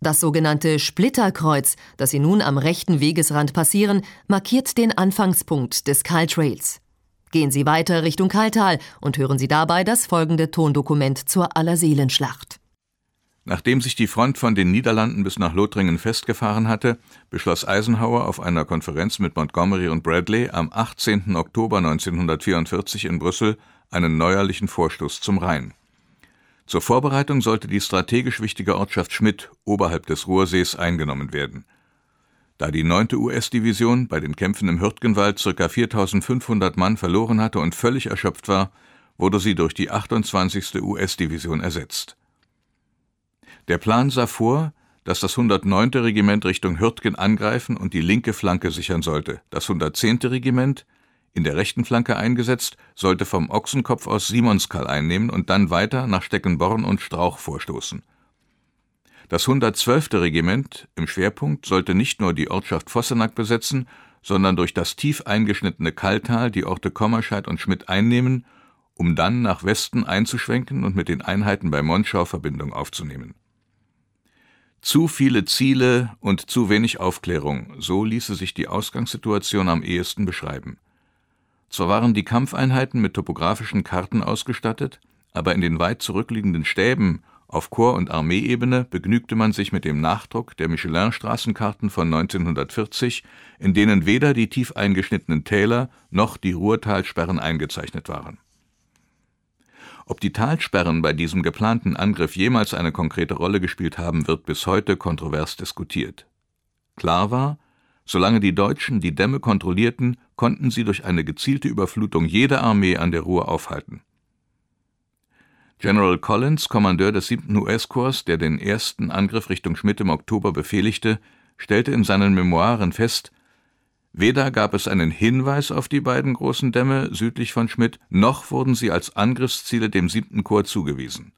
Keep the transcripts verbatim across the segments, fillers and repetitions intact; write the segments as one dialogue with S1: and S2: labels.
S1: Das sogenannte Splitterkreuz, das Sie nun am rechten Wegesrand passieren, markiert den Anfangspunkt des Kaltrails. Gehen Sie weiter Richtung Kaltal und hören Sie dabei das folgende Tondokument zur Allerseelenschlacht.
S2: Nachdem sich die Front von den Niederlanden bis nach Lothringen festgefahren hatte, beschloss Eisenhower auf einer Konferenz mit Montgomery und Bradley am achtzehnten Oktober neunzehnhundertvierundvierzig in Brüssel einen neuerlichen Vorstoß zum Rhein. Zur Vorbereitung sollte die strategisch wichtige Ortschaft Schmidt oberhalb des Ruhrsees eingenommen werden. Da die neunte U S-Division bei den Kämpfen im Hürtgenwald ca. viertausendfünfhundert Mann verloren hatte und völlig erschöpft war, wurde sie durch die achtundzwanzigste U S-Division ersetzt. Der Plan sah vor, dass das hundertneunte Regiment Richtung Hürtgen angreifen und die linke Flanke sichern sollte. Das hundertzehnte Regiment, in der rechten Flanke eingesetzt, sollte vom Ochsenkopf aus Simonskal einnehmen und dann weiter nach Steckenborn und Strauch vorstoßen. Das hundertzwölfte Regiment im Schwerpunkt sollte nicht nur die Ortschaft Vossenack besetzen, sondern durch das tief eingeschnittene Kalltal die Orte Kommerscheid und Schmidt einnehmen, um dann nach Westen einzuschwenken und mit den Einheiten bei Monschau Verbindung aufzunehmen. Zu viele Ziele und zu wenig Aufklärung, so ließe sich die Ausgangssituation am ehesten beschreiben. Zwar waren die Kampfeinheiten mit topografischen Karten ausgestattet, aber in den weit zurückliegenden Stäben auf Korps- und Armeeebene begnügte man sich mit dem Nachdruck der Michelin-Straßenkarten von neunzehnhundertvierzig, in denen weder die tief eingeschnittenen Täler noch die Ruhrtalsperren eingezeichnet waren. Ob die Talsperren bei diesem geplanten Angriff jemals eine konkrete Rolle gespielt haben, wird bis heute kontrovers diskutiert. Klar war, solange die Deutschen die Dämme kontrollierten, konnten sie durch eine gezielte Überflutung jede Armee an der Ruhr aufhalten. General Collins, Kommandeur des siebten U S-Korps, der den ersten Angriff Richtung Schmidt im Oktober befehligte, stellte in seinen Memoiren fest: Weder gab es einen Hinweis auf die beiden großen Dämme südlich von Schmidt, noch wurden sie als Angriffsziele dem siebten Korps zugewiesen.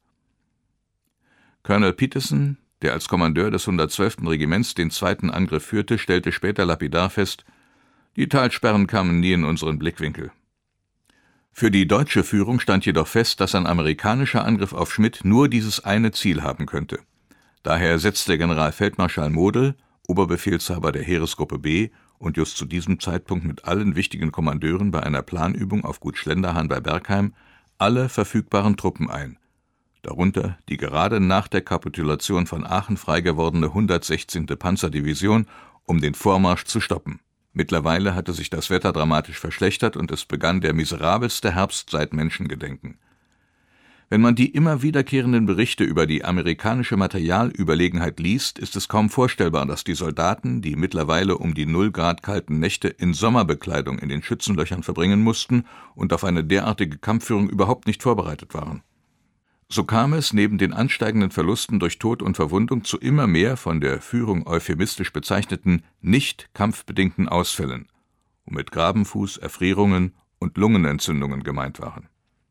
S2: Colonel Peterson, der als Kommandeur des hundertzwölften Regiments den zweiten Angriff führte, stellte später lapidar fest: Die Talsperren kamen nie in unseren Blickwinkel. Für die deutsche Führung stand jedoch fest, dass ein amerikanischer Angriff auf Schmidt nur dieses eine Ziel haben könnte. Daher setzte Generalfeldmarschall Model, Oberbefehlshaber der Heeresgruppe B und just zu diesem Zeitpunkt mit allen wichtigen Kommandeuren bei einer Planübung auf Gut Schlenderhahn bei Bergheim, alle verfügbaren Truppen ein, darunter die gerade nach der Kapitulation von Aachen freigewordene hundertsechzehnte Panzerdivision, um den Vormarsch zu stoppen. Mittlerweile hatte sich das Wetter dramatisch verschlechtert und es begann der miserabelste Herbst seit Menschengedenken. Wenn man die immer wiederkehrenden Berichte über die amerikanische Materialüberlegenheit liest, ist es kaum vorstellbar, dass die Soldaten, die mittlerweile um die null Grad kalten Nächte in Sommerbekleidung in den Schützenlöchern verbringen mussten und auf eine derartige Kampfführung überhaupt nicht vorbereitet waren. So kam es neben den ansteigenden Verlusten durch Tod und Verwundung zu immer mehr von der Führung euphemistisch bezeichneten nicht kampfbedingten Ausfällen, womit Grabenfuß, Erfrierungen und Lungenentzündungen gemeint waren.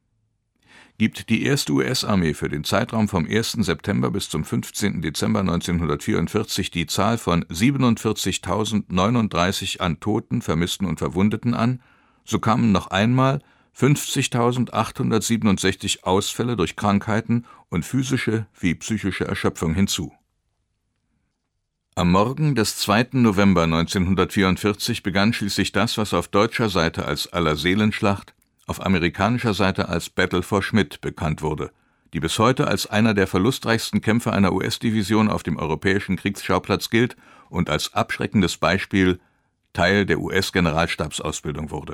S2: Gibt die erste U S-Armee für den Zeitraum vom ersten September bis zum fünfzehnten Dezember neunzehnhundertvierundvierzig die Zahl von siebenundvierzigtausendneununddreißig an Toten, Vermissten und Verwundeten an, so kamen noch einmal fünfzigtausendachthundertsiebenundsechzig Ausfälle durch Krankheiten und physische wie psychische Erschöpfung hinzu. Am Morgen des zweiten November neunzehnhundertvierundvierzig begann schließlich das, was auf deutscher Seite als Allerseelenschlacht, auf amerikanischer Seite als Battle for Schmidt bekannt wurde, die bis heute als einer der verlustreichsten Kämpfe einer U S-Division auf dem europäischen Kriegsschauplatz gilt und als abschreckendes Beispiel Teil der U S-Generalstabsausbildung wurde.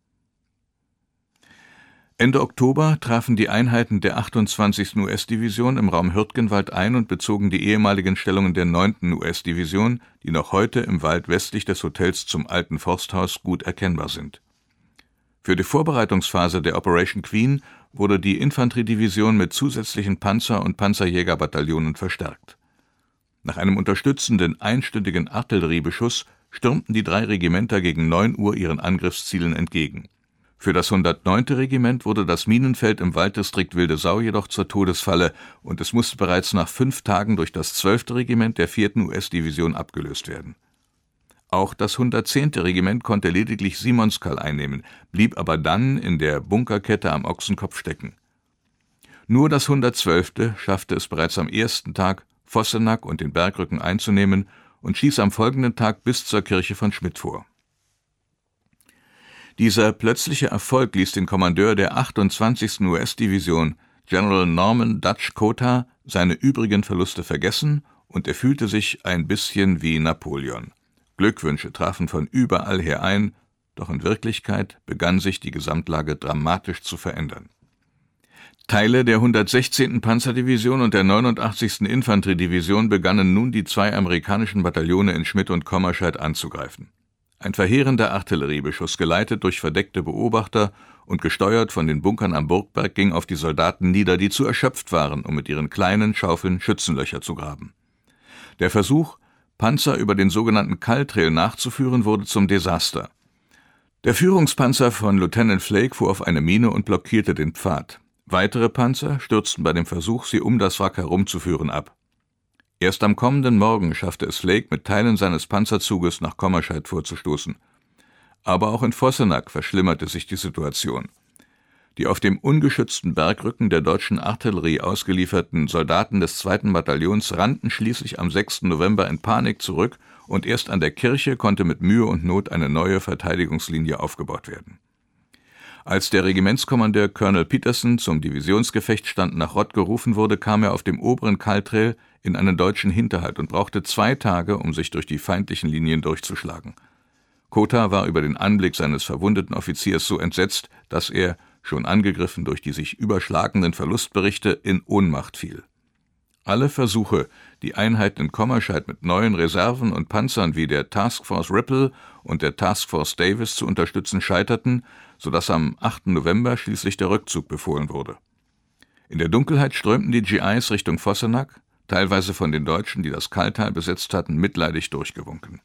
S2: Ende Oktober trafen die Einheiten der achtundzwanzigsten U S-Division im Raum Hürtgenwald ein und bezogen die ehemaligen Stellungen der neunten U S-Division, die noch heute im Wald westlich des Hotels zum Alten Forsthaus gut erkennbar sind. Für die Vorbereitungsphase der Operation Queen wurde die Infanteriedivision mit zusätzlichen Panzer- und Panzerjägerbataillonen verstärkt. Nach einem unterstützenden einstündigen Artilleriebeschuss stürmten die drei Regimenter gegen neun Uhr ihren Angriffszielen entgegen. Für das hundertneunte Regiment wurde das Minenfeld im Walddistrikt Wildesau jedoch zur Todesfalle und es musste bereits nach fünf Tagen durch das zwölfte Regiment der vierten U S-Division abgelöst werden. Auch das hundertzehnte Regiment konnte lediglich Simonskal einnehmen, blieb aber dann in der Bunkerkette am Ochsenkopf stecken. Nur das hundertzwölfte schaffte es bereits am ersten Tag, Vossenack und den Bergrücken einzunehmen und stieß am folgenden Tag bis zur Kirche von Schmidt vor. Dieser plötzliche Erfolg ließ den Kommandeur der achtundzwanzigsten U S-Division, General Norman Dutch Cota, seine übrigen Verluste vergessen und er fühlte sich ein bisschen wie Napoleon. Glückwünsche trafen von überall her ein, doch in Wirklichkeit begann sich die Gesamtlage dramatisch zu verändern. Teile der hundertsechzehnten Panzerdivision und der neunundachtzigsten Infanteriedivision begannen nun die zwei amerikanischen Bataillone in Schmidt und Kommerscheid anzugreifen. Ein verheerender Artilleriebeschuss, geleitet durch verdeckte Beobachter und gesteuert von den Bunkern am Burgberg, ging auf die Soldaten nieder, die zu erschöpft waren, um mit ihren kleinen Schaufeln Schützenlöcher zu graben. Der Versuch, Panzer über den sogenannten Kall-Trail nachzuführen, wurde zum Desaster. Der Führungspanzer von Lieutenant Flake fuhr auf eine Mine und blockierte den Pfad. Weitere Panzer stürzten bei dem Versuch, sie um das Wrack herumzuführen, ab. Erst am kommenden Morgen schaffte es Flake, mit Teilen seines Panzerzuges nach Kommerscheid vorzustoßen. Aber auch in Vossenack verschlimmerte sich die Situation. Die auf dem ungeschützten Bergrücken der deutschen Artillerie ausgelieferten Soldaten des zweiten Bataillons rannten schließlich am sechsten November in Panik zurück und erst an der Kirche konnte mit Mühe und Not eine neue Verteidigungslinie aufgebaut werden. Als der Regimentskommandeur Colonel Peterson zum Divisionsgefechtsstand nach Rott gerufen wurde, kam er auf dem oberen Kall-Trail in einen deutschen Hinterhalt und brauchte zwei Tage, um sich durch die feindlichen Linien durchzuschlagen. Cota war über den Anblick seines verwundeten Offiziers so entsetzt, dass er, schon angegriffen durch die sich überschlagenden Verlustberichte, in Ohnmacht fiel. Alle Versuche, die Einheiten in Kommerscheid mit neuen Reserven und Panzern wie der Taskforce Ripple und der Taskforce Davis zu unterstützen, scheiterten, sodass am achten November schließlich der Rückzug befohlen wurde. In der Dunkelheit strömten die G Is Richtung Vossenack, teilweise von den Deutschen, die das Kalltal besetzt hatten, mitleidig durchgewunken.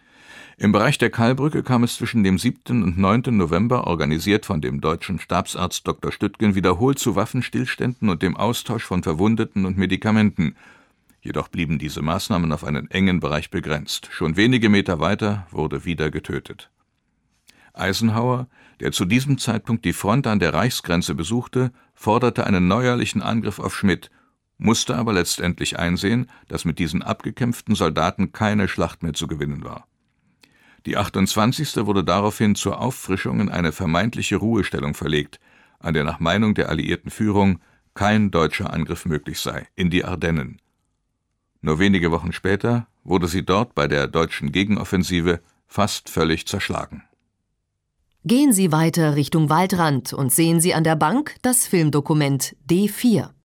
S2: Im Bereich der Kallbrücke kam es zwischen dem siebten und neunten November, organisiert von dem deutschen Stabsarzt Doktor Stüttgen, wiederholt zu Waffenstillständen und dem Austausch von Verwundeten und Medikamenten. Jedoch blieben diese Maßnahmen auf einen engen Bereich begrenzt. Schon wenige Meter weiter wurde wieder getötet. Eisenhower, der zu diesem Zeitpunkt die Front an der Reichsgrenze besuchte, forderte einen neuerlichen Angriff auf Schmidt, musste aber letztendlich einsehen, dass mit diesen abgekämpften Soldaten keine Schlacht mehr zu gewinnen war. Die achtundzwanzigste wurde daraufhin zur Auffrischung in eine vermeintliche Ruhestellung verlegt, an der nach Meinung der alliierten Führung kein deutscher Angriff möglich sei, in die Ardennen. Nur wenige Wochen später wurde sie dort bei der deutschen Gegenoffensive fast völlig zerschlagen.
S1: Gehen Sie weiter Richtung Waldrand und sehen Sie an der Bank das Filmdokument D vier.